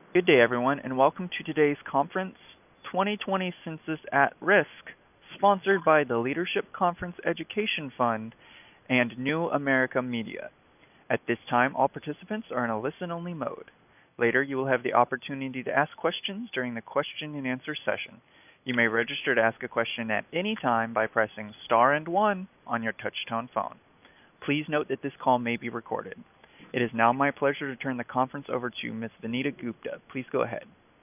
Good day, everyone, and welcome to today's conference, 2020 Census at Risk, sponsored by the Leadership Conference Education Fund and New America Media. At this time, all participants are in a listen-only mode. Later, you will have the opportunity to ask questions during the question and answer session. You may register to ask a question at any time by pressing star and 1 on your touch-tone phone. Please note that this call may be recorded. It is now my pleasure to turn the conference over to Ms. Vanita Gupta. Please go ahead.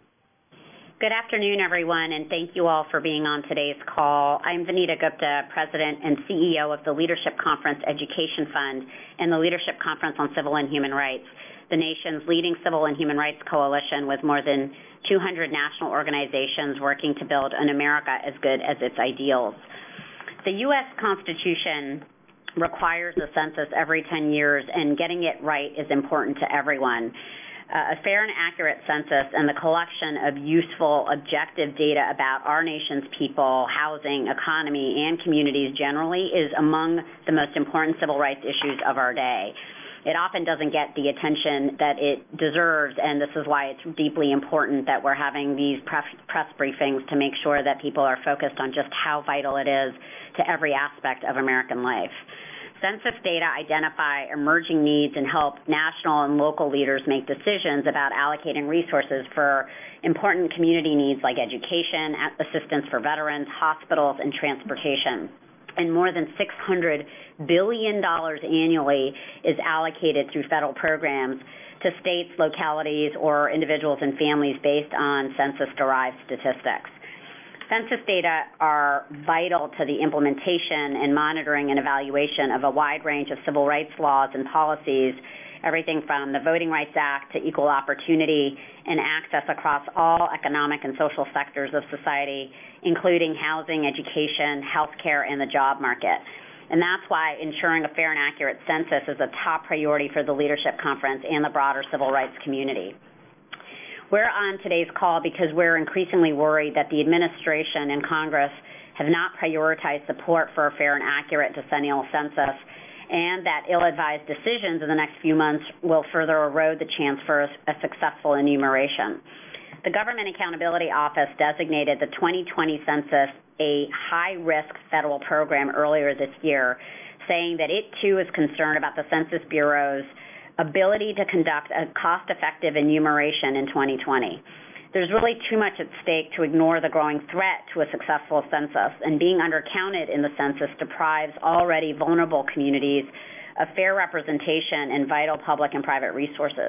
Good afternoon, everyone, and thank you all for being on today's call. I'm Vanita Gupta, President and CEO of the Leadership Conference Education Fund and the Leadership Conference on Civil and Human Rights, the nation's leading civil and human rights coalition with more than 200 national organizations working to build an America as good as its ideals. The U.S. Constitution requires a census every 10 years, and getting it right is important to everyone. A fair and accurate census and the collection of useful, objective data about our nation's people, housing, economy, and communities generally is among the most important civil rights issues of our day. It often doesn't get the attention that it deserves, and this is why it's deeply important that we're having these press briefings to make sure that people are focused on just how vital it is to every aspect of American life. Census data identify emerging needs and help national and local leaders make decisions about allocating resources for important community needs like education, assistance for veterans, hospitals, and transportation. And more than $600 billion annually is allocated through federal programs to states, localities, or individuals and families based on census-derived statistics. Census data are vital to the implementation and monitoring and evaluation of a wide range of civil rights laws and policies, everything from the Voting Rights Act to equal opportunity and access across all economic and social sectors of society, including housing, education, healthcare, and the job market. And that's why ensuring a fair and accurate census is a top priority for the Leadership Conference and the broader civil rights community. We're on today's call because we're increasingly worried that the administration and Congress have not prioritized support for a fair and accurate decennial census, and that ill-advised decisions in the next few months will further erode the chance for a successful enumeration. The Government Accountability Office designated the 2020 census a high-risk federal program earlier this year, saying that it too is concerned about the Census Bureau's ability to conduct a cost-effective enumeration in 2020. There's really too much at stake to ignore the growing threat to a successful census, and being undercounted in the census deprives already vulnerable communities of fair representation and vital public and private resources.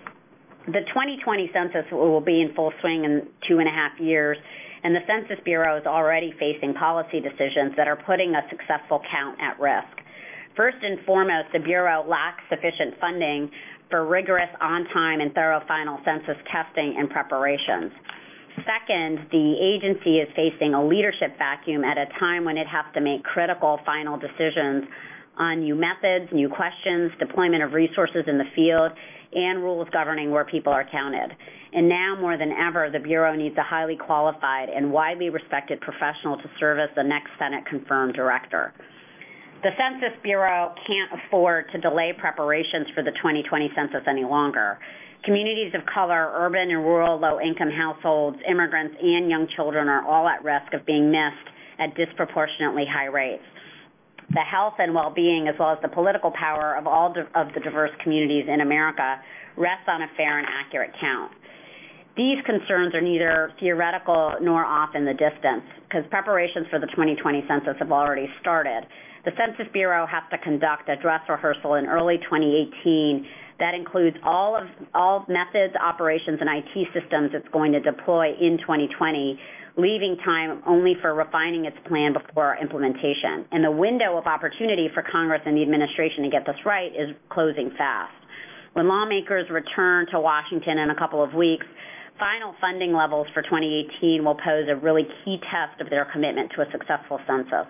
The 2020 census will be in full swing in 2.5 years, and the Census Bureau is already facing policy decisions that are putting a successful count at risk. First and foremost, the Bureau lacks sufficient funding for rigorous, on-time, and thorough final census testing and preparations. Second, the agency is facing a leadership vacuum at a time when it has to make critical final decisions on new methods, new questions, deployment of resources in the field, and rules governing where people are counted. And now more than ever, the Bureau needs a highly qualified and widely respected professional to serve as the next Senate-confirmed director. The Census Bureau can't afford to delay preparations for the 2020 census any longer. Communities of color, urban and rural low-income households, immigrants, and young children are all at risk of being missed at disproportionately high rates. The health and well-being, as well as the political power of all of the diverse communities in America, rests on a fair and accurate count. These concerns are neither theoretical nor off in the distance, because preparations for the 2020 census have already started. The Census Bureau has to conduct a dress rehearsal in early 2018 that includes all methods, operations, and IT systems it's going to deploy in 2020, leaving time only for refining its plan before implementation. And the window of opportunity for Congress and the administration to get this right is closing fast. When lawmakers return to Washington in a couple of weeks, final funding levels for 2018 will pose a really key test of their commitment to a successful census.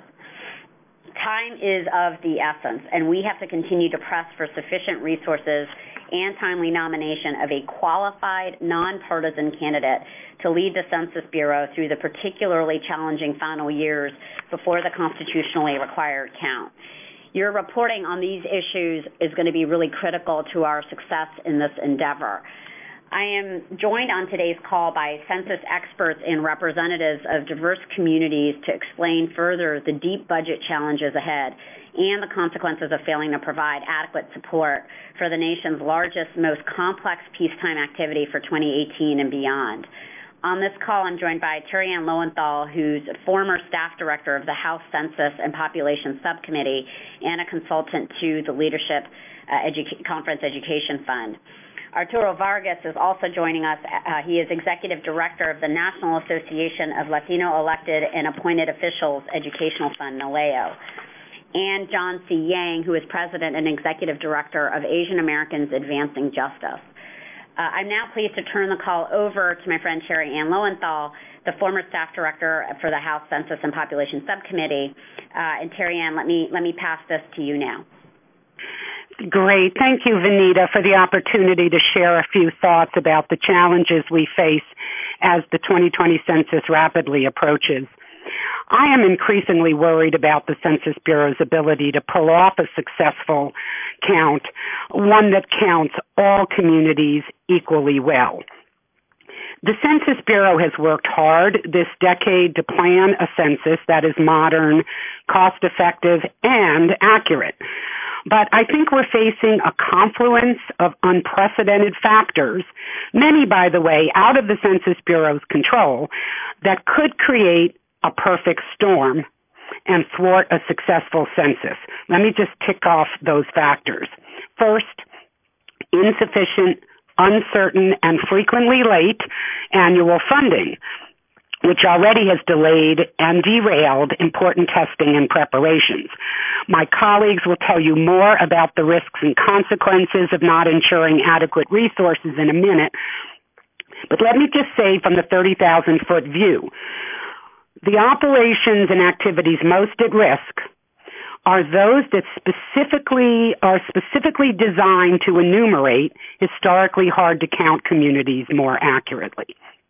Time is of the essence, and we have to continue to press for sufficient resources and timely nomination of a qualified, nonpartisan candidate to lead the Census Bureau through the particularly challenging final years before the constitutionally required count. Your reporting on these issues is going to be really critical to our success in this endeavor. I am joined on today's call by census experts and representatives of diverse communities to explain further the deep budget challenges ahead and the consequences of failing to provide adequate support for the nation's largest, most complex peacetime activity for 2018 and beyond. On this call, I'm joined by Terry Ann Lowenthal, who's a former staff director of the House Census and Population Subcommittee and a consultant to the Leadership Conference Education Fund. Arturo Vargas is also joining us. He is Executive Director of the National Association of Latino Elected and Appointed Officials Educational Fund, NALEO. And John C. Yang, who is President and Executive Director of Asian Americans Advancing Justice. I'm now pleased to turn the call over to my friend Terry Ann Lowenthal, the former staff director for the House Census and Population Subcommittee. And Terry Ann, let me pass this to you now. Great. Thank you, Vanita, for the opportunity to share a few thoughts about the challenges we face as the 2020 census rapidly approaches. I am increasingly worried about the Census Bureau's ability to pull off a successful count, one that counts all communities equally well. The Census Bureau has worked hard this decade to plan a census that is modern, cost-effective, and accurate. But I think we're facing a confluence of unprecedented factors, many, by the way, out of the Census Bureau's control, that could create a perfect storm and thwart a successful census. Let me just tick off those factors. First, insufficient, uncertain, and frequently late annual funding, which already has delayed and derailed important testing and preparations. My colleagues will tell you more about the risks and consequences of not ensuring adequate resources in a minute, but let me just say from the 30,000-foot view, the operations and activities most at risk are those that are specifically designed to enumerate historically hard-to-count communities more accurately.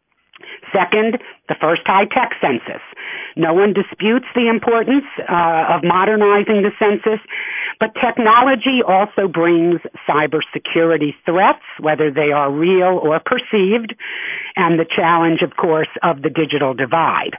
Second, the first high-tech census. No one disputes the importance of modernizing the census, but technology also brings cybersecurity threats, whether they are real or perceived, and the challenge, of course, of the digital divide.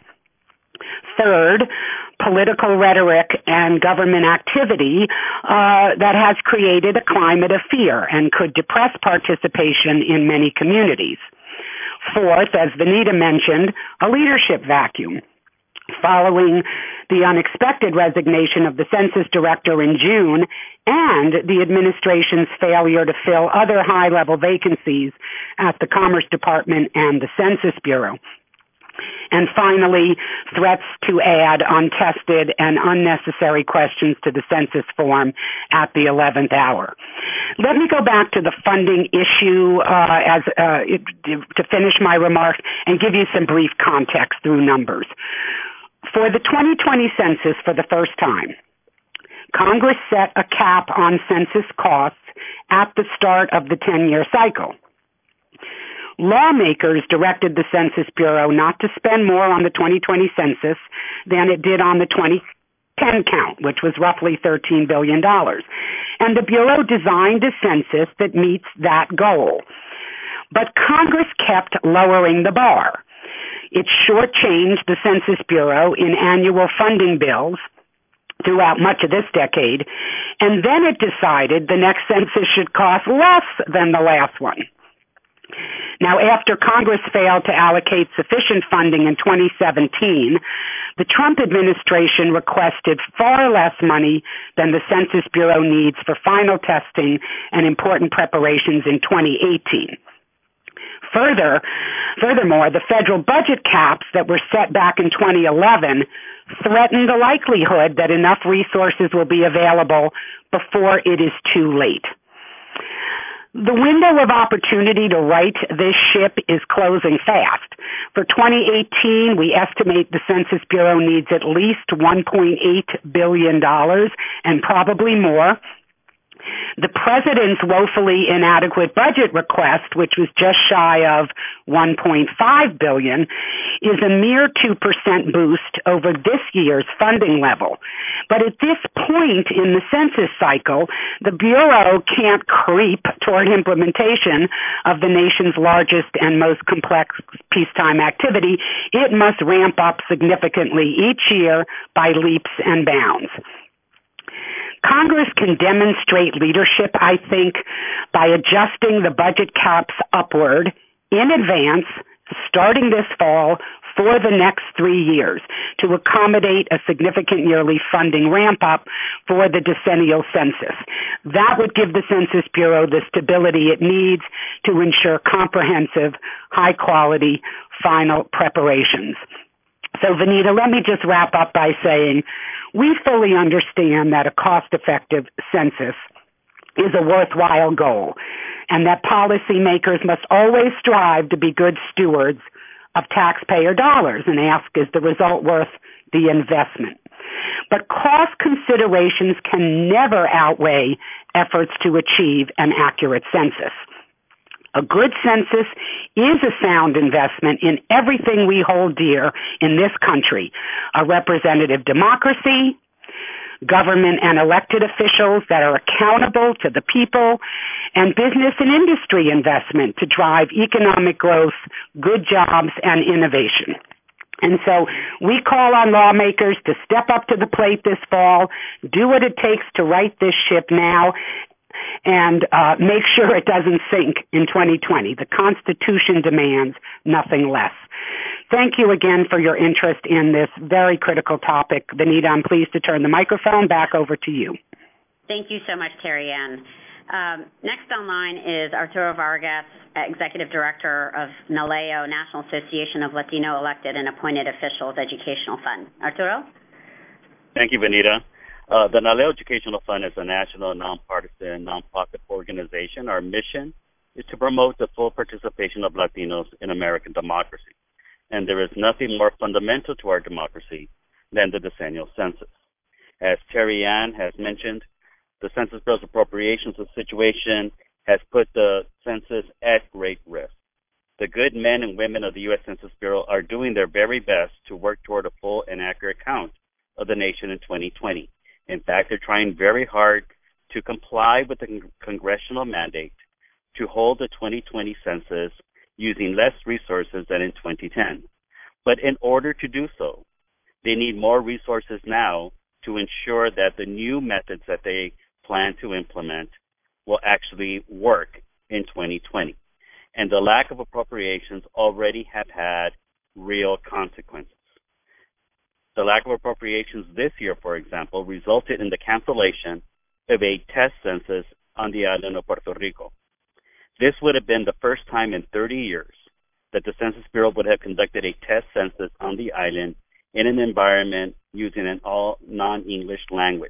Third, political rhetoric and government activity that has created a climate of fear and could depress participation in many communities. Fourth, as Vanita mentioned, a leadership vacuum. Following the unexpected resignation of the census director in June and the administration's failure to fill other high-level vacancies at the Commerce Department and the Census Bureau. And finally, threats to add untested and unnecessary questions to the census form at the 11th hour. Let me go back to the funding issue to finish my remarks and give you some brief context through numbers. For the 2020 census, for the first time, Congress set a cap on census costs at the start of the 10-year cycle. Lawmakers directed the Census Bureau not to spend more on the 2020 census than it did on the 2010 count, which was roughly $13 billion. And the Bureau designed a census that meets that goal. But Congress kept lowering the bar. It shortchanged the Census Bureau in annual funding bills throughout much of this decade, and then it decided the next census should cost less than the last one. Now, after Congress failed to allocate sufficient funding in 2017, the Trump administration requested far less money than the Census Bureau needs for final testing and important preparations in 2018. Furthermore, the federal budget caps that were set back in 2011 threaten the likelihood that enough resources will be available before it is too late. The window of opportunity to right this ship is closing fast. For 2018, we estimate the Census Bureau needs at least $1.8 billion and probably more. The president's woefully inadequate budget request, which was just shy of $1.5 billion, is a mere 2% boost over this year's funding level. But at this point in the census cycle, the Bureau can't creep toward implementation of the nation's largest and most complex peacetime activity. It must ramp up significantly each year by leaps and bounds. Congress can demonstrate leadership, I think, by adjusting the budget caps upward in advance, starting this fall, for the next 3 years to accommodate a significant yearly funding ramp-up for the decennial census. That would give the Census Bureau the stability it needs to ensure comprehensive, high-quality final preparations. So, Vanita, let me just wrap up by saying we fully understand that a cost-effective census is a worthwhile goal and that policymakers must always strive to be good stewards of taxpayer dollars and ask, is the result worth the investment? But cost considerations can never outweigh efforts to achieve an accurate census. A good census is a sound investment in everything we hold dear in this country: a representative democracy, government and elected officials that are accountable to the people, and business and industry investment to drive economic growth, good jobs, and innovation. And so we call on lawmakers to step up to the plate this fall, do what it takes to right this ship now, and make sure it doesn't sink in 2020. The Constitution demands nothing less. Thank you again for your interest in this very critical topic. Vanita, I'm pleased to turn the microphone back over to you. Thank you so much, Terry Ann. Next online is Arturo Vargas, Executive Director of NALEO, National Association of Latino Elected and Appointed Officials Educational Fund. Arturo? Thank you, Vanita. The NALEO Educational Fund is a national, nonpartisan, nonprofit organization. Our mission is to promote the full participation of Latinos in American democracy. And there is nothing more fundamental to our democracy than the decennial census. As Terry Ann has mentioned, the Census Bureau's appropriations situation has put the census at great risk. The good men and women of the U.S. Census Bureau are doing their very best to work toward a full and accurate count of the nation in 2020. In fact, they're trying very hard to comply with the congressional mandate to hold the 2020 census using less resources than in 2010. But in order to do so, they need more resources now to ensure that the new methods that they plan to implement will actually work in 2020. And the lack of appropriations already have had real consequences. The lack of appropriations this year, for example, resulted in the cancellation of a test census on the island of Puerto Rico. This would have been the first time in 30 years that the Census Bureau would have conducted a test census on the island in an environment using an all non-English language,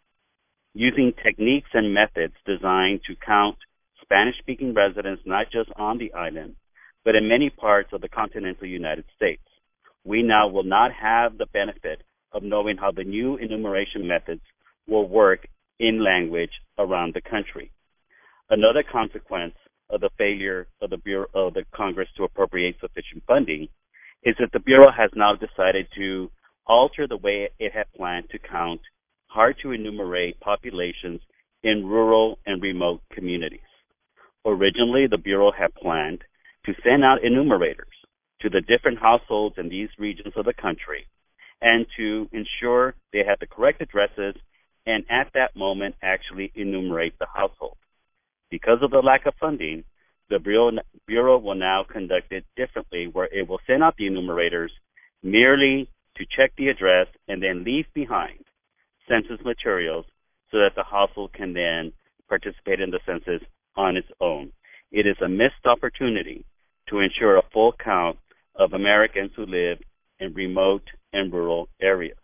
using techniques and methods designed to count Spanish-speaking residents not just on the island, but in many parts of the continental United States. We now will not have the benefit of knowing how the new enumeration methods will work in language around the country. Another consequence of the failure of the Bureau of the Congress to appropriate sufficient funding is that the Bureau has now decided to alter the way it had planned to count hard to enumerate populations in rural and remote communities. Originally, the Bureau had planned to send out enumerators to the different households in these regions of the country and to ensure they had the correct addresses and at that moment actually enumerate the household. Because of the lack of funding, the Bureau will now conduct it differently, where it will send out the enumerators merely to check the address and then leave behind census materials so that the household can then participate in the census on its own. It is a missed opportunity to ensure a full count of Americans who live in remote and rural areas.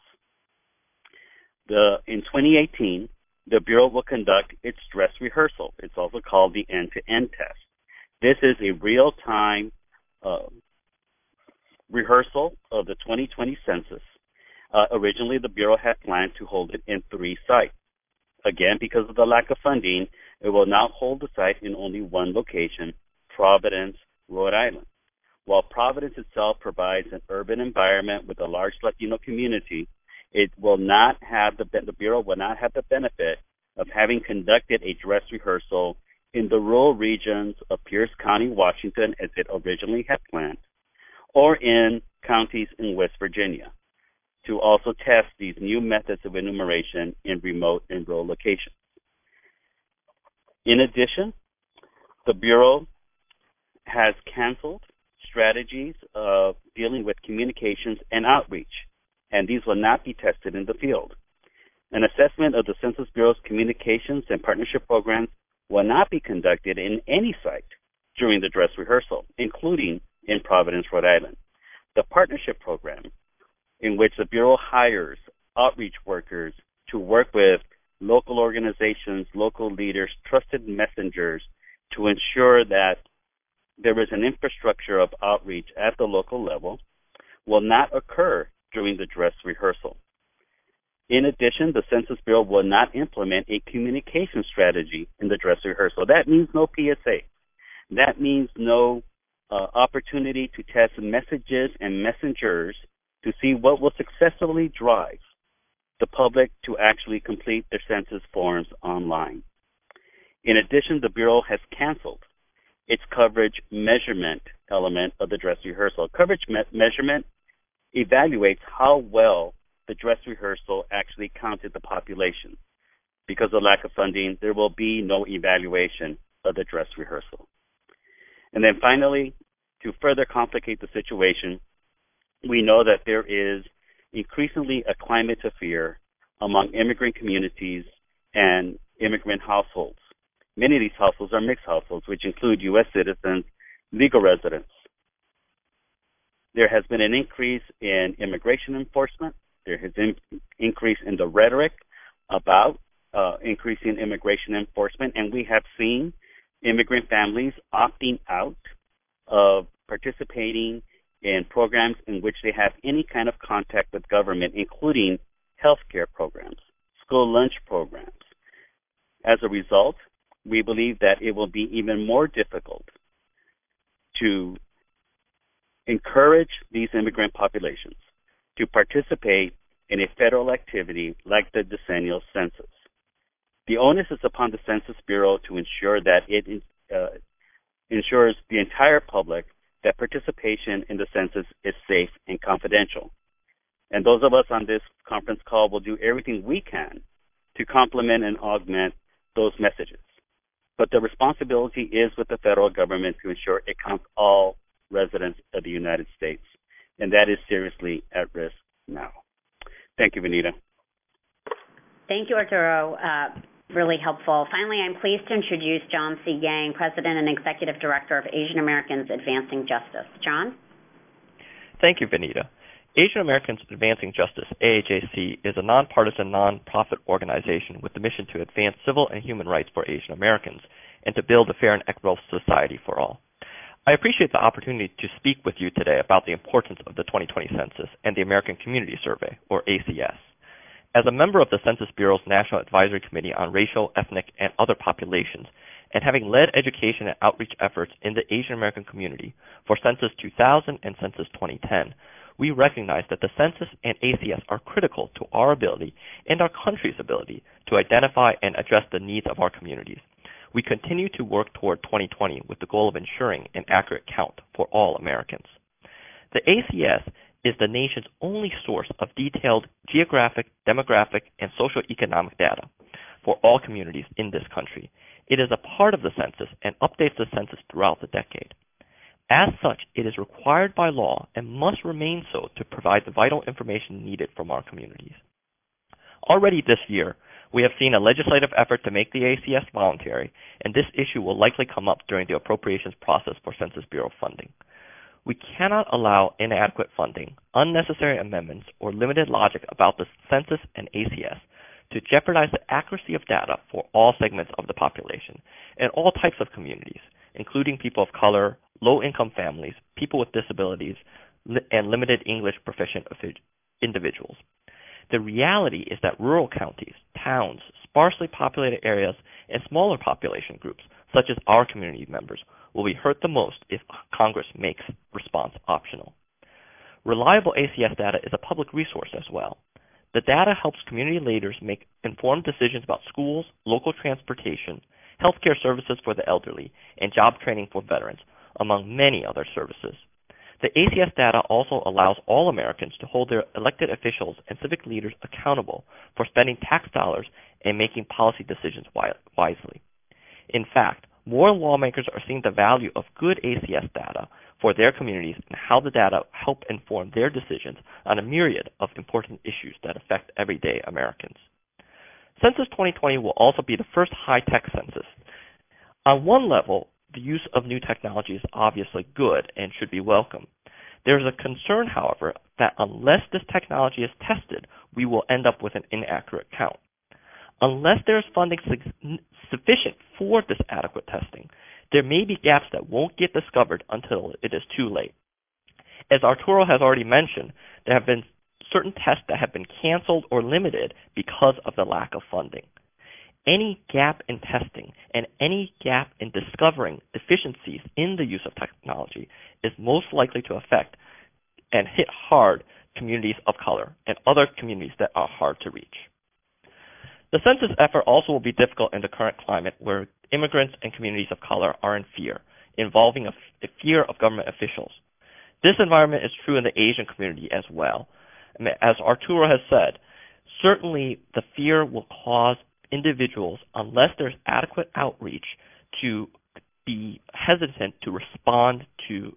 In 2018, the Bureau will conduct its dress rehearsal. It's also called the end-to-end test. This is a real-time rehearsal of the 2020 census. Originally, the Bureau had planned to hold it in 3 sites. Again, because of the lack of funding, it will now hold the site in only one location, Providence, Rhode Island. While Providence itself provides an urban environment with a large Latino community, it will not have the Bureau will not have the benefit of having conducted a dress rehearsal in the rural regions of Pierce County, Washington, as it originally had planned, or in counties in West Virginia, to also test these new methods of enumeration in remote and rural locations. In addition, the Bureau has canceled strategies of dealing with communications and outreach, and these will not be tested in the field. An assessment of the Census Bureau's communications and partnership programs will not be conducted in any site during the dress rehearsal, including in Providence, Rhode Island. The partnership program, in which the Bureau hires outreach workers to work with local organizations, local leaders, trusted messengers to ensure that there is an infrastructure of outreach at the local level, will not occur during the dress rehearsal. In addition, the Census Bureau will not implement a communication strategy in the dress rehearsal. That means no PSA. That means no opportunity to test messages and messengers to see what will successfully drive the public to actually complete their census forms online. In addition, the Bureau has canceled its coverage measurement element of the dress rehearsal. Coverage measurement evaluates how well the dress rehearsal actually counted the population. Because of lack of funding, there will be no evaluation of the dress rehearsal. And then finally, to further complicate the situation, we know that there is increasingly a climate of fear among immigrant communities and immigrant households. Many of these households are mixed households, which include U.S. citizens, legal residents. There has been an increase in immigration enforcement. There has been an increase in the rhetoric about increasing immigration enforcement, and we have seen immigrant families opting out of participating in programs in which they have any kind of contact with government, including healthcare programs, school lunch programs. As a result, we believe that it will be even more difficult to encourage these immigrant populations to participate in a federal activity like the decennial census. The onus is upon the Census Bureau to ensure that it ensures the entire public that participation in the census is safe and confidential. And those of us on this conference call will do everything we can to complement and augment those messages. But the responsibility is with the federal government to ensure it counts all residents of the United States. And that is seriously at risk now. Thank you, Vanita. Thank you, Arturo. Really helpful. Finally, I'm pleased to introduce John C. Yang, President and Executive Director of Asian Americans Advancing Justice. John? Thank you, Vanita. Asian Americans Advancing Justice, AAJC, is a nonpartisan, nonprofit organization with the mission to advance civil and human rights for Asian Americans and to build a fair and equitable society for all. I appreciate the opportunity to speak with you today about the importance of the 2020 census and the American Community Survey, or ACS. As a member of the Census Bureau's National Advisory Committee on Racial, Ethnic, and Other Populations, and having led education and outreach efforts in the Asian American community for Census 2000 and Census 2010, we recognize that the census and ACS are critical to our ability and our country's ability to identify and address the needs of our communities. We continue to work toward 2020 with the goal of ensuring an accurate count for all Americans. The ACS is the nation's only source of detailed geographic, demographic, and socioeconomic data for all communities in this country. It is a part of the census and updates the census throughout the decade. As such, it is required by law and must remain so to provide the vital information needed from our communities. Already this year, we have seen a legislative effort to make the ACS voluntary, and this issue will likely come up during the appropriations process for Census Bureau funding. We cannot allow inadequate funding, unnecessary amendments, or limited logic about the census and ACS to jeopardize the accuracy of data for all segments of the population and all types of communities, including people of color, low-income families, people with disabilities, and limited English proficient individuals. The reality is that rural counties, towns, sparsely populated areas, and smaller population groups, such as our community members, will be hurt the most if Congress makes response optional. Reliable ACS data is a public resource as well. The data helps community leaders make informed decisions about schools, local transportation, healthcare services for the elderly, and job training for veterans, among many other services. The ACS data also allows all Americans to hold their elected officials and civic leaders accountable for spending tax dollars and making policy decisions wisely. In fact, more lawmakers are seeing the value of good ACS data for their communities and how the data help inform their decisions on a myriad of important issues that affect everyday Americans. Census 2020 will also be the first high-tech census. On one level, the use of new technology is obviously good and should be welcome. There is a concern, however, that unless this technology is tested, we will end up with an inaccurate count. Unless there is funding sufficient for this adequate testing, there may be gaps that won't get discovered until it is too late. As Arturo has already mentioned, there have been certain tests that have been canceled or limited because of the lack of funding. Any gap in testing and any gap in discovering deficiencies in the use of technology is most likely to affect and hit hard communities of color and other communities that are hard to reach. The census effort also will be difficult in the current climate where immigrants and communities of color are in fear, involving a fear of government officials. This environment is true in the Asian community as well. As Arturo has said, certainly the fear will cause individuals, unless there's adequate outreach, to be hesitant to respond to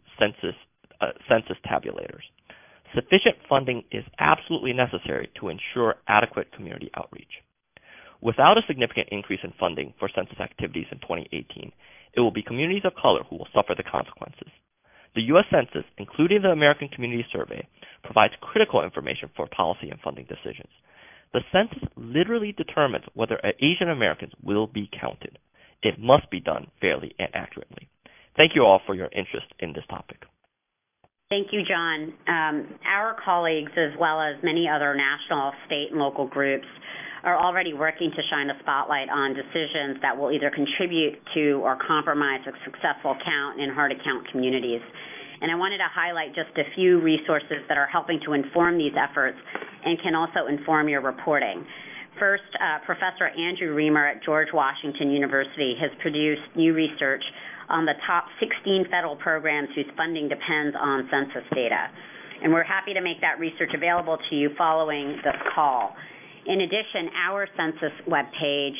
census tabulators. Sufficient funding is absolutely necessary to ensure adequate community outreach. Without a significant increase in funding for census activities in 2018, it will be communities of color who will suffer the consequences. The U.S. Census, including the American Community Survey, provides critical information for policy and funding decisions. The census literally determines whether Asian Americans will be counted. It must be done fairly and accurately. Thank you all for your interest in this topic. Thank you, John. Our colleagues, as well as many other national, state, and local groups, are already working to shine a spotlight on decisions that will either contribute to or compromise a successful count in hard-to-count communities. And I wanted to highlight just a few resources that are helping to inform these efforts and can also inform your reporting. First, Professor Andrew Reamer at George Washington University has produced new research on the top 16 federal programs whose funding depends on census data. And we're happy to make that research available to you following this call. In addition, our census webpage,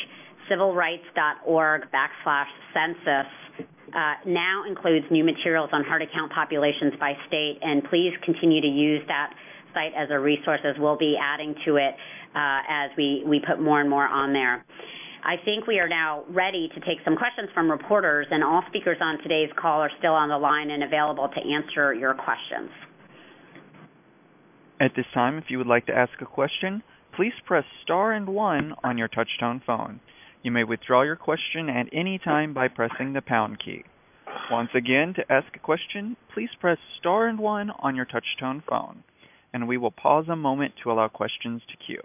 civilrights.org/census, now includes new materials on hard-to-count populations by state, and please continue to use that site as a resource, as we'll be adding to it as we put more and more on there. I think we are now ready to take some questions from reporters, and all speakers on today's call are still on the line and available to answer your questions. At this time, if you would like to ask a question, please press star and 1 on your touch-tone phone. You may withdraw your question at any time by pressing the pound key. Once again, to ask a question, please press star and 1 on your touch-tone phone, and we will pause a moment to allow questions to queue.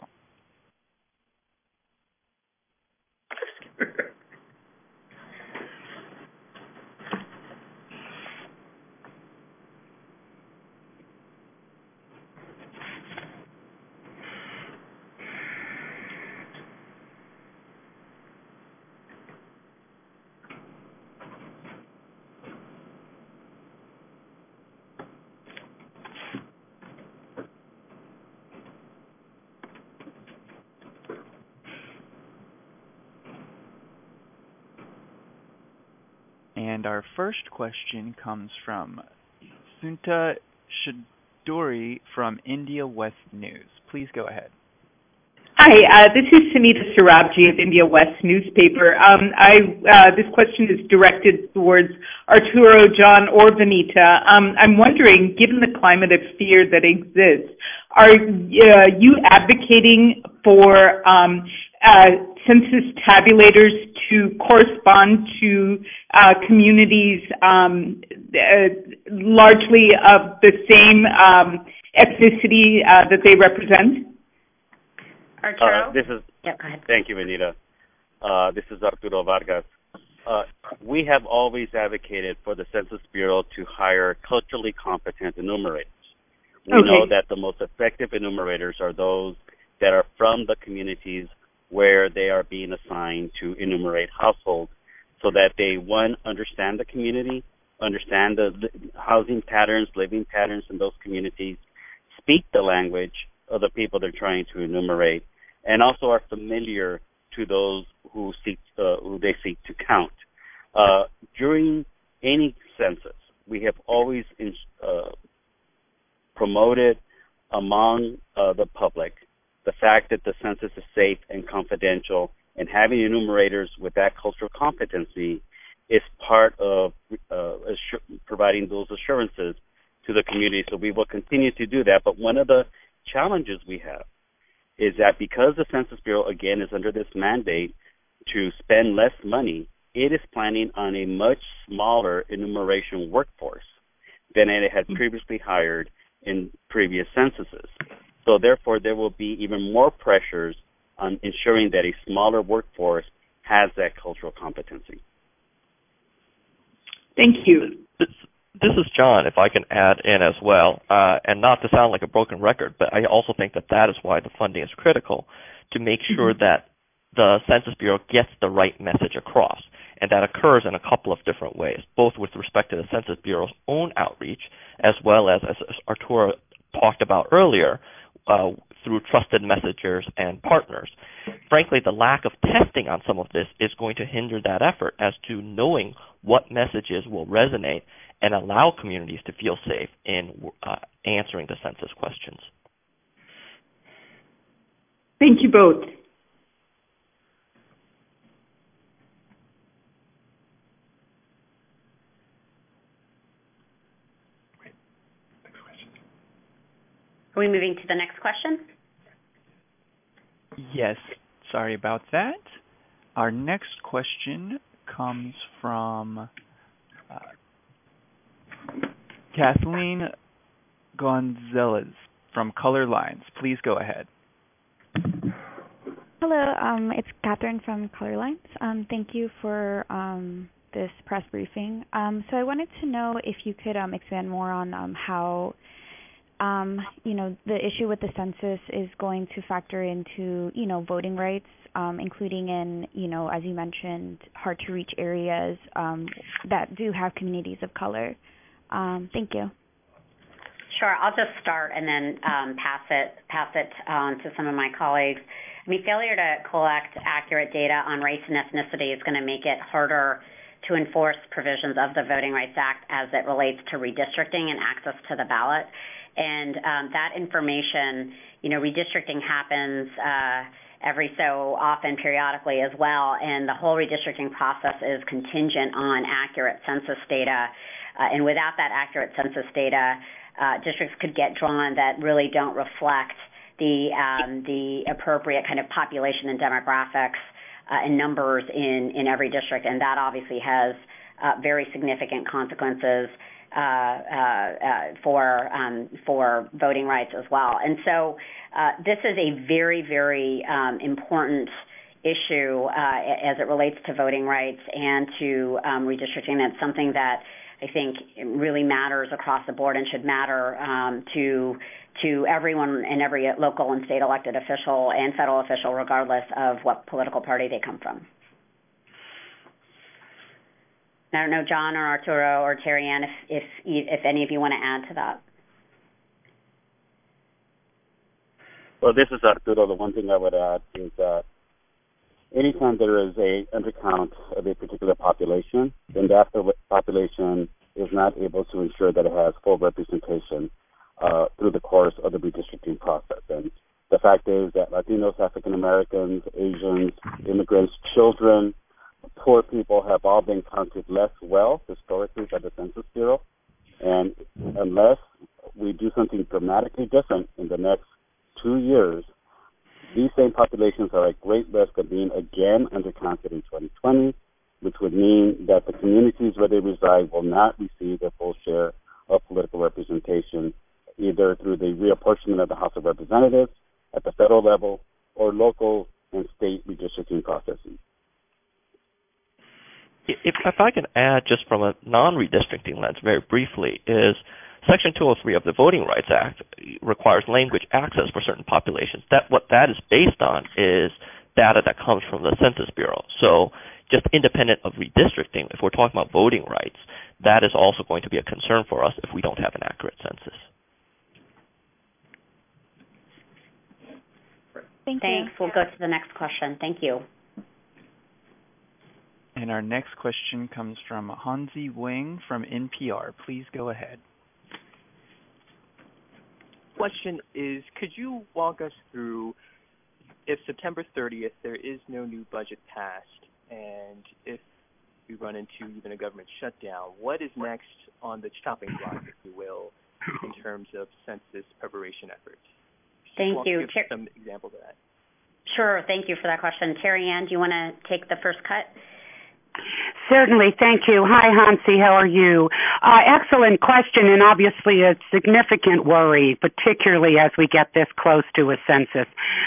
And our first question comes from Sunta Chowdhury from India West News. Please go ahead. Hi, this is Sunita Sarabji of India West newspaper. This question is directed towards Arturo, John, or Vanita. I'm wondering, given the climate of fear that exists, are you advocating for census tabulators to correspond to communities largely of the same ethnicity that they represent? Arturo? This is. Yeah, go ahead. Thank you, Vanita. This is Arturo Vargas. We have always advocated for the Census Bureau to hire culturally competent enumerators. We know that the most effective enumerators are those that are from the communities where they are being assigned to enumerate households, so that they, one, understand the community, understand the housing patterns, living patterns in those communities, speak the language of the people they're trying to enumerate, and also are familiar to those who they seek to count. During any census, we have always promoted among the public the fact that the census is safe and confidential, and having enumerators with that cultural competency is part of providing those assurances to the community. So we will continue to do that. But one of the challenges we have is that because the Census Bureau, again, is under this mandate to spend less money, it is planning on a much smaller enumeration workforce than it had previously hired in previous censuses. So therefore, there will be even more pressures on ensuring that a smaller workforce has that cultural competency. Thank you. This is John, if I can add in as well, and not to sound like a broken record, but I also think that is why the funding is critical, to make sure that the Census Bureau gets the right message across. And that occurs in a couple of different ways, both with respect to the Census Bureau's own outreach, as well as Arturo talked about earlier, through trusted messengers and partners. Frankly, the lack of testing on some of this is going to hinder that effort as to knowing what messages will resonate and allow communities to feel safe in answering the census questions. Thank you both. Are we moving to the next question? Yes, sorry about that. Our next question comes from Kathleen Gonzalez from Color Lines. Please go ahead. Hello, it's Catherine from Color Lines. Thank you for this press briefing. So I wanted to know if you could expand more on how the issue with the census is going to factor into, voting rights, including in, as you mentioned, hard-to-reach areas that do have communities of color. Thank you. Sure. I'll just start and then pass it on to some of my colleagues. Failure to collect accurate data on race and ethnicity is going to make it harder to enforce provisions of the Voting Rights Act as it relates to redistricting and access to the ballot. And that information, redistricting happens every so often periodically as well, and the whole redistricting process is contingent on accurate census data. And without that accurate census data, districts could get drawn that really don't reflect the appropriate kind of population and demographics and numbers in every district, and that obviously has very significant consequences for voting rights as well. And so this is a very, very important issue as it relates to voting rights and to redistricting. That's something that I think really matters across the board and should matter to everyone and every local and state elected official and federal official, regardless of what political party they come from. I don't know, John or Arturo or Terry Ann, if any of you want to add to that. Well, this is Arturo. The one thing I would add is that anytime there is a undercount of a particular population, then that population is not able to ensure that it has full representation through the course of the redistricting process. And the fact is that Latinos, African Americans, Asians, immigrants, children, poor people have all been counted less well historically by the Census Bureau. And unless we do something dramatically different in the next 2 years, these same populations are at great risk of being again undercounted in 2020, which would mean that the communities where they reside will not receive their full share of political representation, either through the reapportionment of the House of Representatives at the federal level or local and state redistricting processes. If I can add just from a non-redistricting lens very briefly, is Section 203 of the Voting Rights Act requires language access for certain populations. What that is based on is data that comes from the Census Bureau. So just independent of redistricting, if we're talking about voting rights, that is also going to be a concern for us if we don't have an accurate census. Thanks. We'll go to the next question. Thank you. And our next question comes from Hanzi Wang from NPR. Please go ahead. Question is, could you walk us through, if September 30th there is no new budget passed, and if we run into even a government shutdown, what is next on the chopping block, if you will, in terms of census preparation efforts? Thank you. Give some examples of that. Sure. Thank you for that question. Terry Ann, do you want to take the first cut? Certainly. Thank you. Hi, Hansi. How are you? Excellent question, and obviously a significant worry, particularly as we get this close to a census.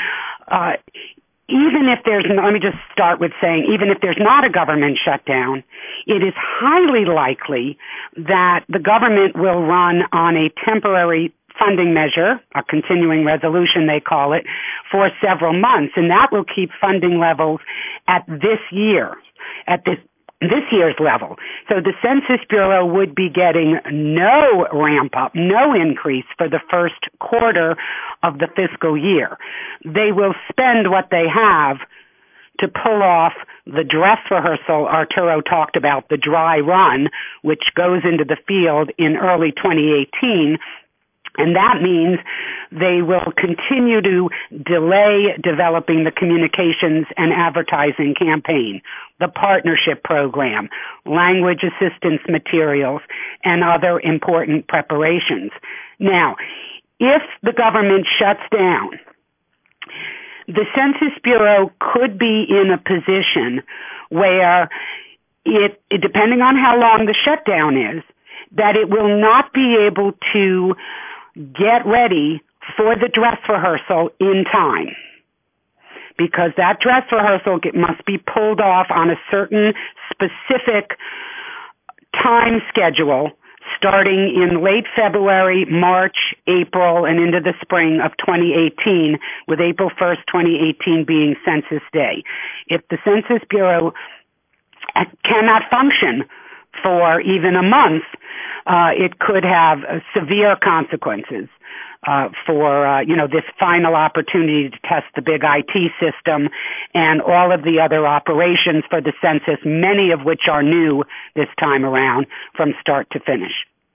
Even if let me just start with saying, even if there's not a government shutdown, it is highly likely that the government will run on a temporary funding measure, a continuing resolution they call it, for several months, and that will keep funding levels at this year's level. So the Census Bureau would be getting no ramp up, no increase for the first quarter of the fiscal year. They will spend what they have to pull off the dress rehearsal Arturo talked about, the dry run, which goes into the field in early 2018. And that means they will continue to delay developing the communications and advertising campaign, the partnership program, language assistance materials, and other important preparations. Now, if the government shuts down, the Census Bureau could be in a position where it, depending on how long the shutdown is, that it will not be able to get ready for the dress rehearsal in time, because that dress rehearsal must be pulled off on a certain specific time schedule starting in late February, March, April, and into the spring of 2018, with April 1st, 2018 being Census Day. If the Census Bureau cannot function for even a month, it could have severe consequences for this final opportunity to test the big IT system and all of the other operations for the census, many of which are new this time around from start to finish.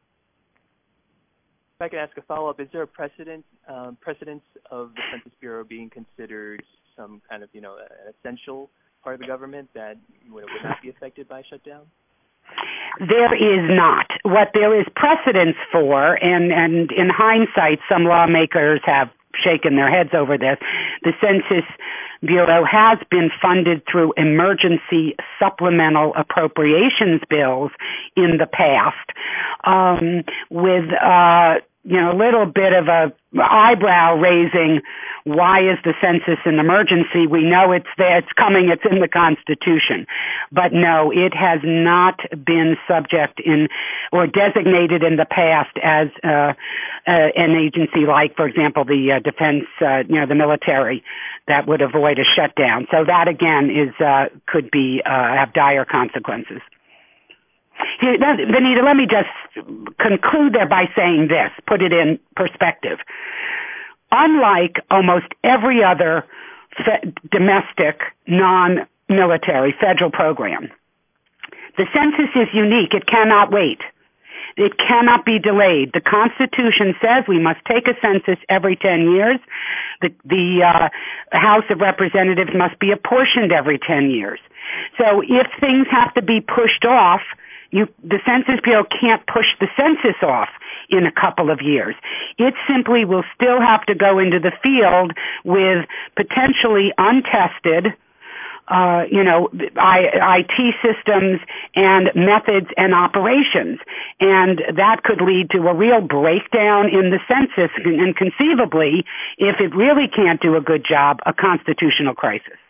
If I can ask a follow-up, is there a precedence of the Census Bureau being considered some kind of, an essential part of the government that would not be affected by shutdown? There is not. What there is precedence for, and in hindsight, some lawmakers have shaken their heads over this, the Census Bureau has been funded through emergency supplemental appropriations bills in the past, with a little bit of a eyebrow raising. Why is the census an emergency? We know it's there, it's coming, it's in the Constitution. But no, it has not been subject or designated in the past as an agency like, for example, the defense, the military, that would avoid a shutdown. So that again could be have dire consequences. Vanita, let me just conclude there by saying this, put it in perspective. Unlike almost every other domestic, non-military federal program, the census is unique. It cannot wait. It cannot be delayed. The Constitution says we must take a census every 10 years. The House of Representatives must be apportioned every 10 years. So if things have to be pushed off, the Census Bureau can't push the census off in a couple of years. It simply will still have to go into the field with potentially untested, IT systems and methods and operations. And that could lead to a real breakdown in the census and conceivably, if it really can't do a good job, a constitutional crisis.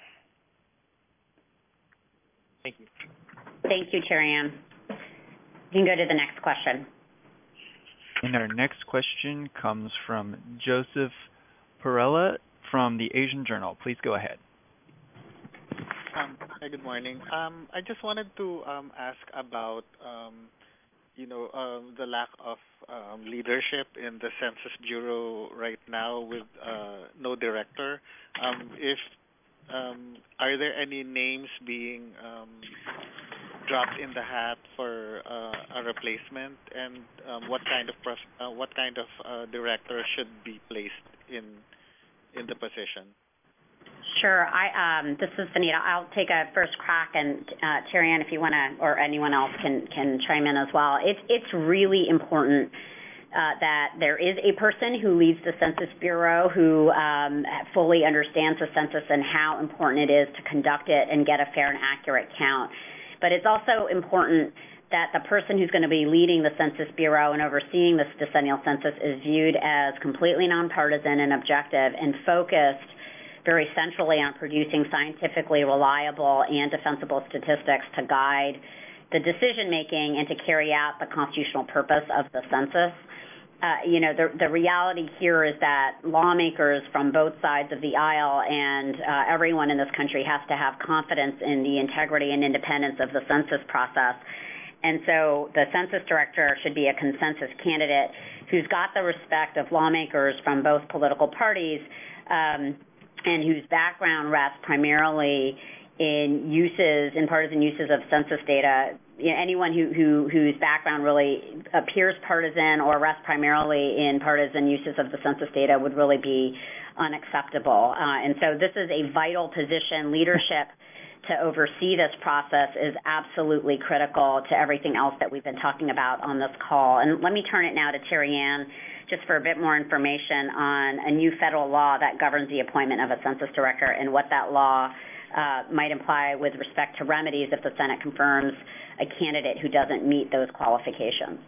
Thank you. Thank you, Terry Ann. You can go to the next question. And our next question comes from Joseph Perella from the Asian Journal. Please go ahead. Hi, good morning. I just wanted to ask about, the lack of leadership in the Census Bureau right now with no director. Are there any names being dropped in the hat for a replacement, and what kind of director should be placed in the position? Sure. This is Vanita. I'll take a first crack, and Terry Ann, if you want to, or anyone else can chime in as well. It's really important that there is a person who leads the Census Bureau who fully understands the census and how important it is to conduct it and get a fair and accurate count. But it's also important that the person who's going to be leading the Census Bureau and overseeing this decennial census is viewed as completely nonpartisan and objective and focused very centrally on producing scientifically reliable and defensible statistics to guide the decision-making and to carry out the constitutional purpose of the census. The reality here is that lawmakers from both sides of the aisle and everyone in this country has to have confidence in the integrity and independence of the census process. And so the census director should be a consensus candidate who's got the respect of lawmakers from both political parties, and whose background rests primarily in partisan uses of census data. Anyone whose background really appears partisan or rests primarily in partisan uses of the census data would really be unacceptable. And so this is a vital position. Leadership to oversee this process is absolutely critical to everything else that we've been talking about on this call. And let me turn it now to Terry Ann just for a bit more information on a new federal law that governs the appointment of a census director and what that law might imply with respect to remedies if the Senate confirms a candidate who doesn't meet those qualifications.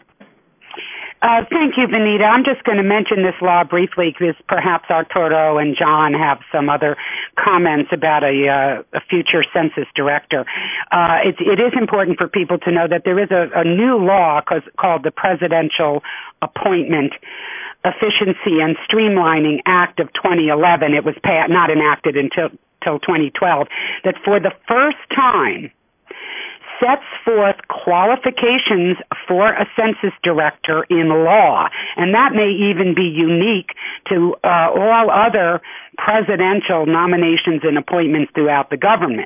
Thank you, Vanita. I'm just going to mention this law briefly because perhaps Arturo and John have some other comments about a future census director. It is important for people to know that there is a new law called the Presidential Appointment Efficiency and Streamlining Act of 2011. It was not enacted until 2012, that for the first time sets forth qualifications for a census director in law, and that may even be unique to all other presidential nominations and appointments throughout the government.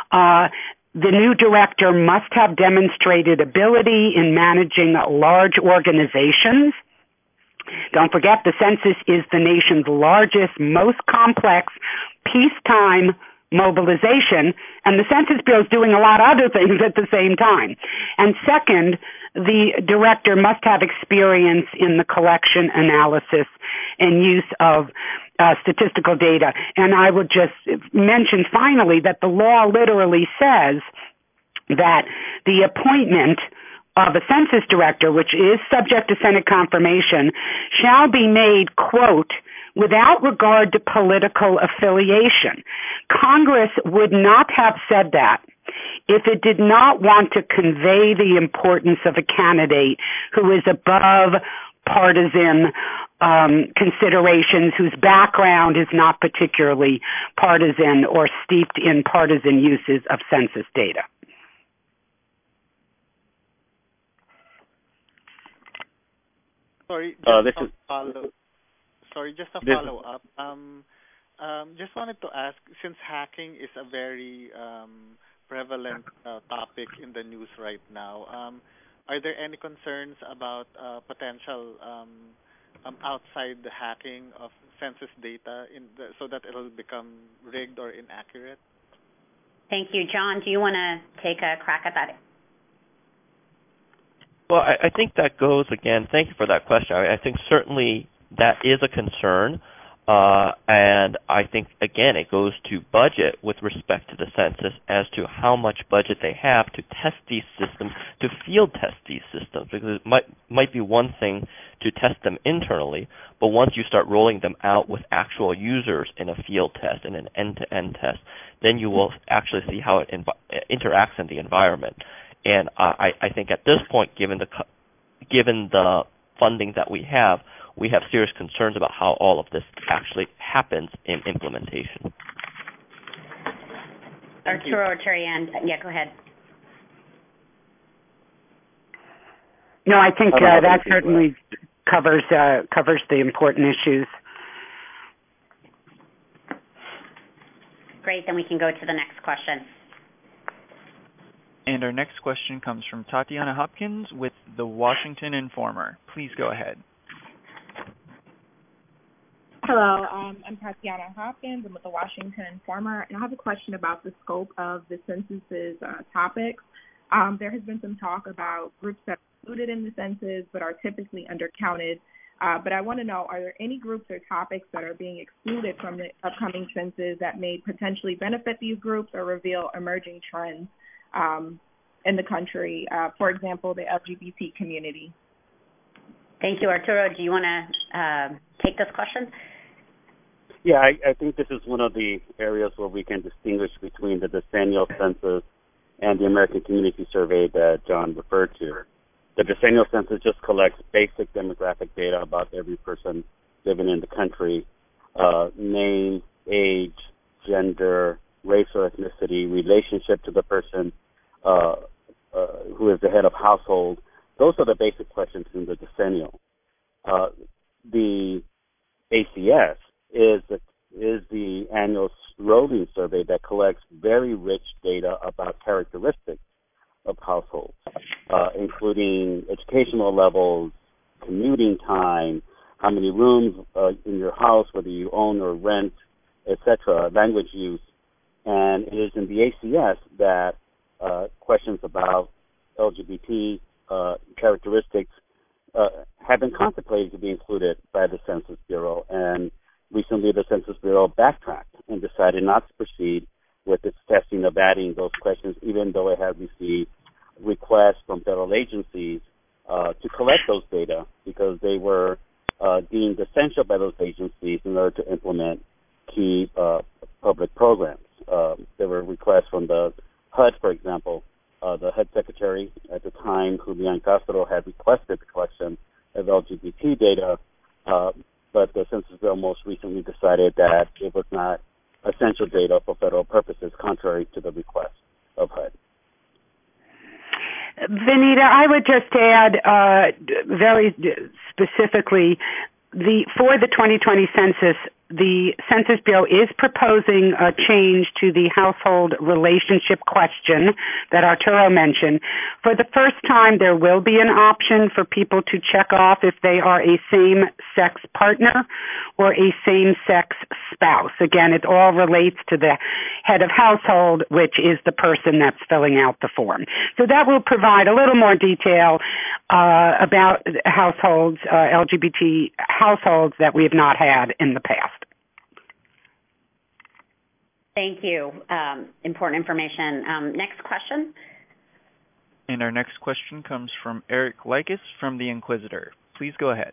The new director must have demonstrated ability in managing large organizations. Don't forget, the census is the nation's largest, most complex peacetime mobilization, and the Census Bureau is doing a lot of other things at the same time. And second, the director must have experience in the collection, analysis, and use of statistical data. And I would just mention finally that the law literally says that the appointment of a census director, which is subject to Senate confirmation, shall be made, quote, without regard to political affiliation. Congress would not have said that if it did not want to convey the importance of a candidate who is above partisan considerations, whose background is not particularly partisan or steeped in partisan uses of census data. Just a follow-up. Just wanted to ask, since hacking is a very prevalent topic in the news right now, are there any concerns about potential outside the hacking of census data so that it will become rigged or inaccurate? Thank you. John, do you want to take a crack at that? Well, I think that goes, again, thank you for that question. I think certainly that is a concern. And I think, again, it goes to budget with respect to the census as to how much budget they have to test these systems, to field test these systems, because it might be one thing to test them internally, but once you start rolling them out with actual users in a field test, in an end-to-end test, then you will actually see how it interacts in the environment. And I think at this point, given the funding that we have serious concerns about how all of this actually happens in implementation. Arturo or Terry Ann, yeah, go ahead. No, I think that certainly covers the important issues. Great, then we can go to the next question. And our next question comes from Tatiana Hopkins with the Washington Informer. Please go ahead. Hello, I'm Tatiana Hopkins. I'm with the Washington Informer, and I have a question about the scope of the census's topics. There has been some talk about groups that are included in the census but are typically undercounted. But I want to know, are there any groups or topics that are being excluded from the upcoming census that may potentially benefit these groups or reveal emerging trends in the country, for example, the LGBT community? Thank you. Arturo, do you want to take this question? Yeah, I think this is one of the areas where we can distinguish between the decennial census and the American Community Survey that John referred to. The decennial census just collects basic demographic data about every person living in the country, name, age, gender, race or ethnicity, relationship to the person who is the head of household. Those are the basic questions in the decennial. The ACS is the annual rolling survey that collects very rich data about characteristics of households, including educational levels, commuting time, how many rooms in your house, whether you own or rent, etc., language use. And it is in the ACS that questions about LGBT characteristics have been contemplated to be included by the Census Bureau. And recently the Census Bureau backtracked and decided not to proceed with its testing of adding those questions, even though it had received requests from federal agencies to collect those data because they were deemed essential by those agencies in order to implement key public programs. There were requests from the HUD, for example. The HUD secretary at the time, Julian Castro, had requested the collection of LGBT data, but the Census Bureau most recently decided that it was not essential data for federal purposes, contrary to the request of HUD. Vanita, I would just add very specifically, for the 2020 census, the Census Bureau is proposing a change to the household relationship question that Arturo mentioned. For the first time, there will be an option for people to check off if they are a same-sex partner or a same-sex spouse. Again, it all relates to the head of household, which is the person that's filling out the form. So that will provide a little more detail about households, LGBT households that we have not had in the past. Thank you. Important information. Next question. And our next question comes from Eric Likas from The Inquisitor. Please go ahead.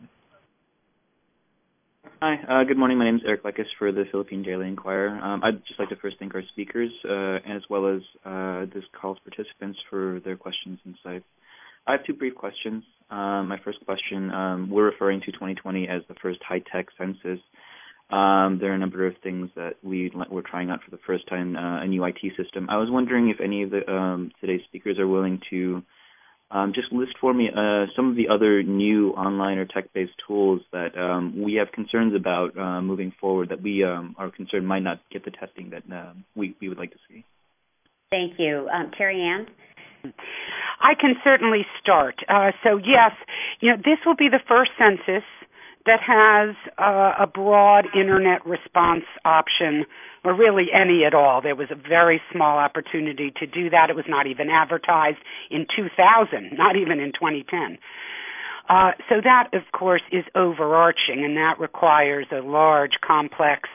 Hi, good morning. My name is Eric Likas for the Philippine Daily Inquirer. I'd just like to first thank our speakers as well as this call's participants for their questions and insights. I have two brief questions. My first question, we're referring to 2020 as the first high-tech census. There are a number of things that we're trying out for the first time, a new IT system. I was wondering if any of the today's speakers are willing to just list for me some of the other new online or tech-based tools that we have concerns about moving forward that we are concerned might not get the testing that we would like to see. Thank you. Terry Ann? I can certainly start. So yes, this will be the first census that has a broad internet response option, or really any at all. There was a very small opportunity to do that. It was not even advertised in 2000, not even in 2010. So that, of course, is overarching, and that requires a large, complex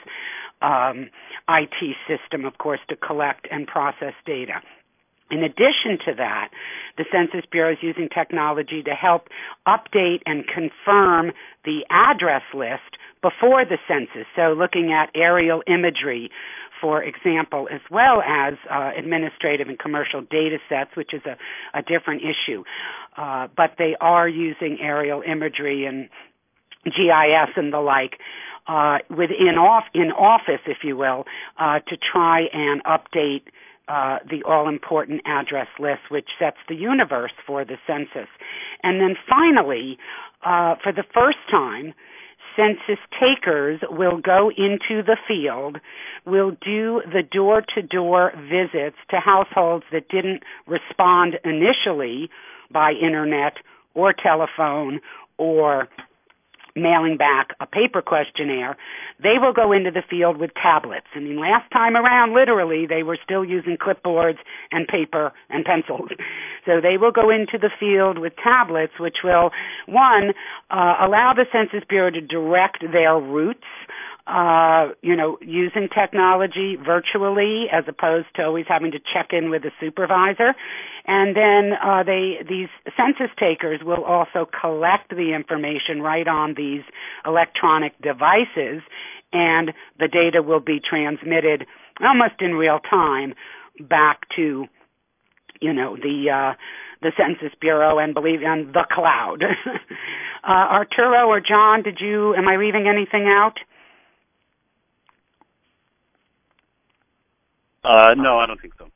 IT system, of course, to collect and process data. In addition to that, the Census Bureau is using technology to help update and confirm the address list before the census, so looking at aerial imagery, for example, as well as administrative and commercial data sets, which is a different issue. But they are using aerial imagery and GIS and the like in office, if you will, to try and update the all-important address list, which sets the universe for the census. And then finally, for the first time, census takers will go into the field, will do the door-to-door visits to households that didn't respond initially by internet or telephone or mailing back a paper questionnaire. They will go into the field with tablets. I mean, last time around, literally, they were still using clipboards and paper and pencils. So they will go into the field with tablets, which will, one, allow the Census Bureau to direct their routes, using technology virtually as opposed to always having to check in with a supervisor. And then these census takers will also collect the information right on these electronic devices, and the data will be transmitted almost in real time back to the Census Bureau and on the cloud. Arturo or John, am I leaving anything out? No, I don't think so.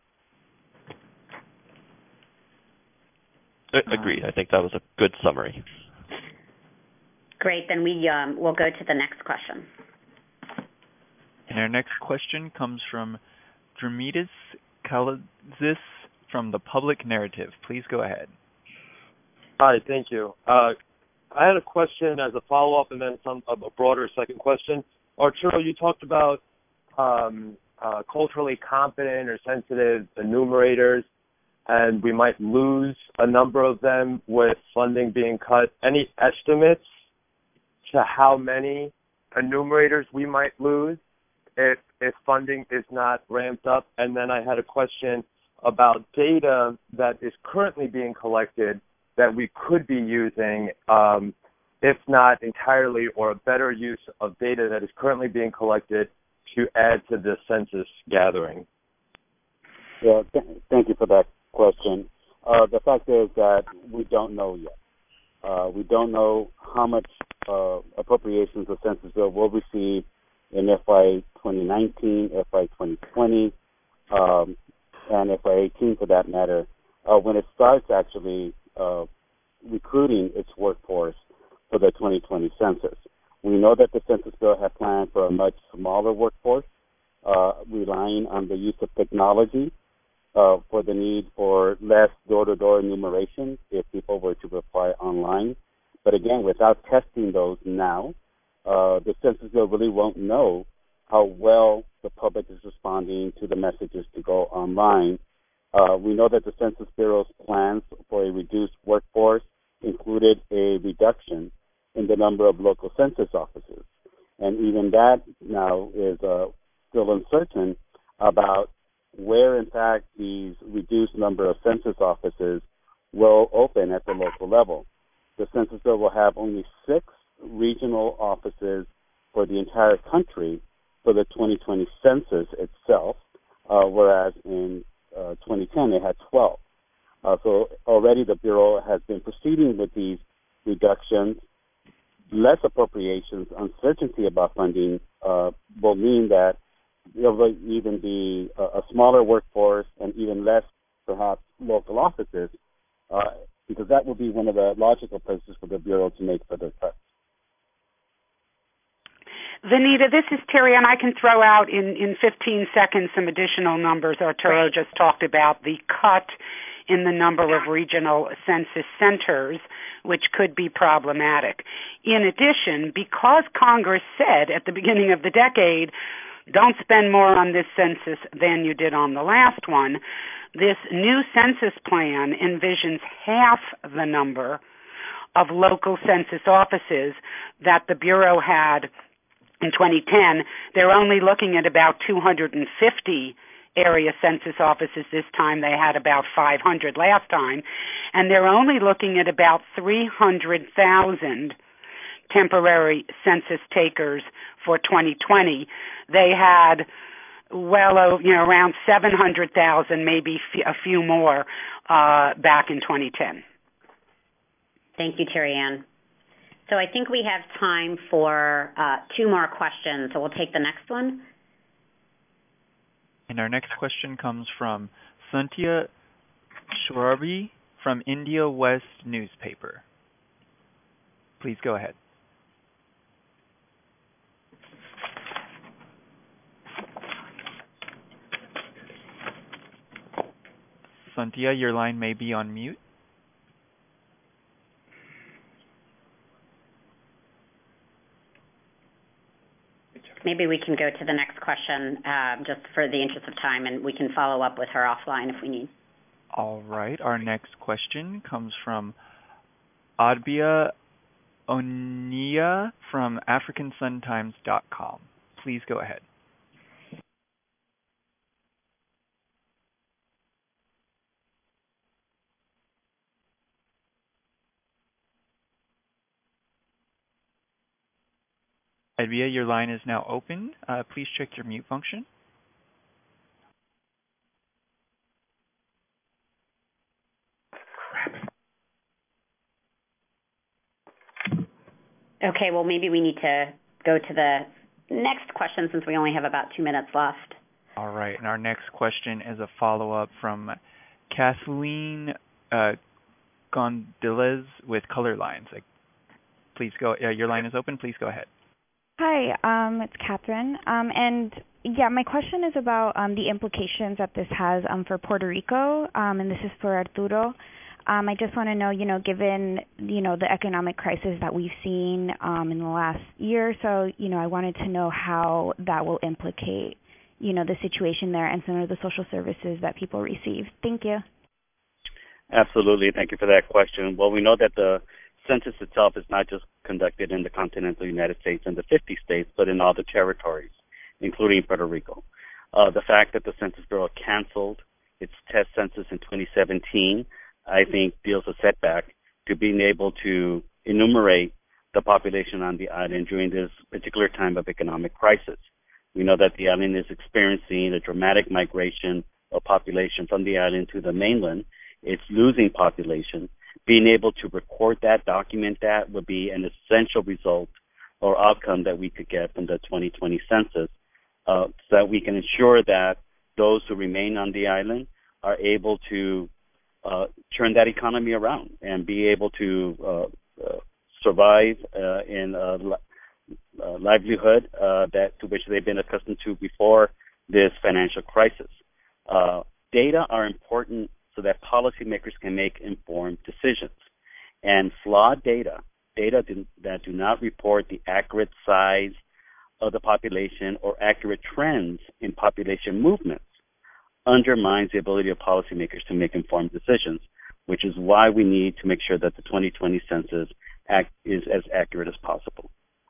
Agreed. I think that was a good summary. Great. Then we'll go to the next question. And our next question comes from Dramidas Kalazis from the Public Narrative. Please go ahead. Hi, thank you. I had a question as a follow-up and then a broader second question. Arturo, you talked about culturally competent or sensitive enumerators, and we might lose a number of them with funding being cut. Any estimates to how many enumerators we might lose if funding is not ramped up? And then I had a question about data that is currently being collected that we could be using, if not entirely, or a better use of data that is currently being collected to add to the census gathering. Yeah, thank you for that question. The fact is that we don't know yet. We don't know how much appropriations the Census Bureau will receive in FY 2019, FY 2020, and FY 18 for that matter, when it starts actually recruiting its workforce for the 2020 census. We know that the Census Bureau had planned for a much smaller workforce, relying on the use of technology for the need for less door-to-door enumeration if people were to apply online. But again, without testing those now, the Census Bureau really won't know how well the public is responding to the messages to go online. We know that the Census Bureau's plans for a reduced workforce included a reduction in the number of local census offices. And even that now is still uncertain about where, in fact, these reduced number of census offices will open at the local level. The Census Bureau will have only 6 regional offices for the entire country for the 2020 census itself, whereas in 2010 it had 12. So already the Bureau has been proceeding with these reductions. Less appropriations, uncertainty about funding will mean that there will even be a smaller workforce and even less, perhaps, local offices, because that will be one of the logical places for the Bureau to make further cuts. Vanita, this is Terry, and I can throw out in 15 seconds some additional numbers. Arturo just talked about the cut in the number of regional census centers, which could be problematic. In addition, because Congress said at the beginning of the decade, don't spend more on this census than you did on the last one, this new census plan envisions half the number of local census offices that the Bureau had in 2010, they're only looking at about 250 area census offices this time. They had about 500 last time. And they're only looking at about 300,000 temporary census takers for 2020. They had around 700,000, maybe a few more back in 2010. Thank you, Terry Ann. So I think we have time for 2 more questions. So we'll take the next one. And our next question comes from Cynthia Shrabi from India West newspaper. Please go ahead. Cynthia, your line may be on mute. Maybe we can go to the next question just for the interest of time, and we can follow up with her offline if we need. All right. Our next question comes from Adbia Onia from AfricanSunTimes.com. Please go ahead. Adbia, your line is now open. Please check your mute function. Okay, well, maybe we need to go to the next question since we only have about 2 minutes left. All right, and our next question is a follow-up from Kathleen Gondilez with Color Lines. Please go. Your line is open. Please go ahead. Hi, it's Catherine. And yeah, my question is about the implications that this has for Puerto Rico, and this is for Arturo. I just want to know, given, the economic crisis that we've seen in the last year or so, I wanted to know how that will implicate, the situation there and some of the social services that people receive. Thank you. Absolutely. Thank you for that question. Well, we know that the census itself is not just conducted in the continental United States and the 50 states, but in all the territories, including Puerto Rico. The fact that the Census Bureau canceled its test census in 2017, I think, deals a setback to being able to enumerate the population on the island during this particular time of economic crisis. We know that the island is experiencing a dramatic migration of population from the island to the mainland. It's losing population. Being able to record that, document that, would be an essential result or outcome that we could get from the 2020 census, so that we can ensure that those who remain on the island are able to turn that economy around and be able to survive in a livelihood to which they've been accustomed to before this financial crisis. Data are important so that policymakers can make informed decisions. And flawed data that do not report the accurate size of the population or accurate trends in population movements, undermines the ability of policymakers to make informed decisions, which is why we need to make sure that the 2020 census is as accurate as possible.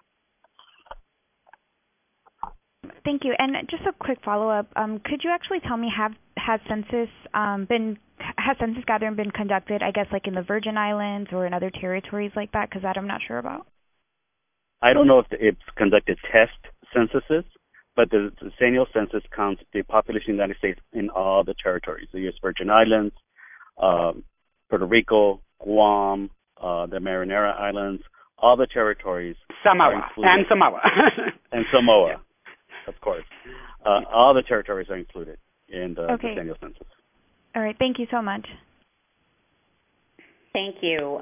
Thank you. And just a quick follow-up. Could you actually tell me, has census gathering been conducted, I guess, like in the Virgin Islands or in other territories like that? Because that I'm not sure about. I don't know if it's conducted test censuses, but the decennial census counts the population of the United States in all the territories, the U.S. Virgin Islands, Puerto Rico, Guam, the Marinara Islands, all the territories. Samoa. And Samoa. And Samoa, of course. All the territories are included in the decennial census. All right. Thank you so much. Thank you.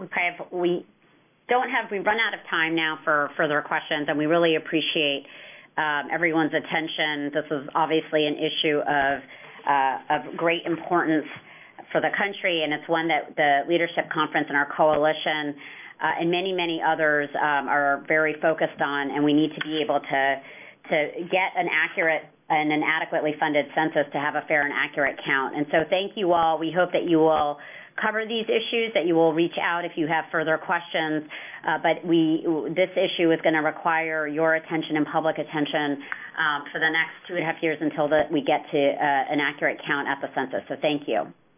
We've run out of time now for further questions, and we really appreciate everyone's attention. This is obviously an issue of great importance for the country, and it's one that the Leadership Conference and our coalition and many, many others are very focused on, and we need to be able to get an accurate and an adequately funded census to have a fair and accurate count. And so thank you all. We hope that you will cover these issues, that you will reach out if you have further questions. But this issue is going to require your attention and public attention for the next 2.5 years until we get to an accurate count at the census. So thank you.